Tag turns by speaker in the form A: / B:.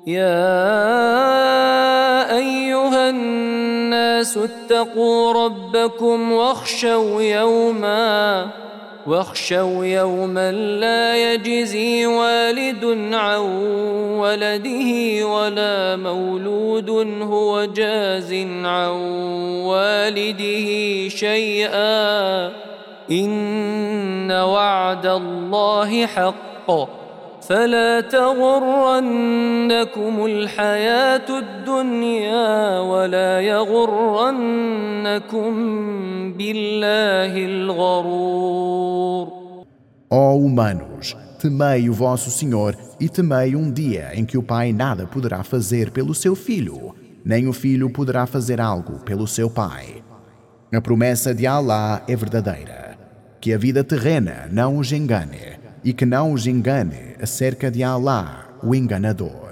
A: يا أيها الناس اتقوا ربكم واخشوا يوما لا يجزي والد عن ولده ولا مولود هو جاز عن والده شيئا إن وعد الله حق فلا تغرنكم الحياة الدنيا ولا يغرنكم بالله الغرور.
B: Ó humanos, temei o vosso Senhor e temei um dia em que o pai nada poderá fazer pelo seu filho, nem o filho poderá fazer algo pelo seu pai. A promessa de Allah é verdadeira, que a vida terrena não os engane e que não os engane acerca de Allah, o enganador.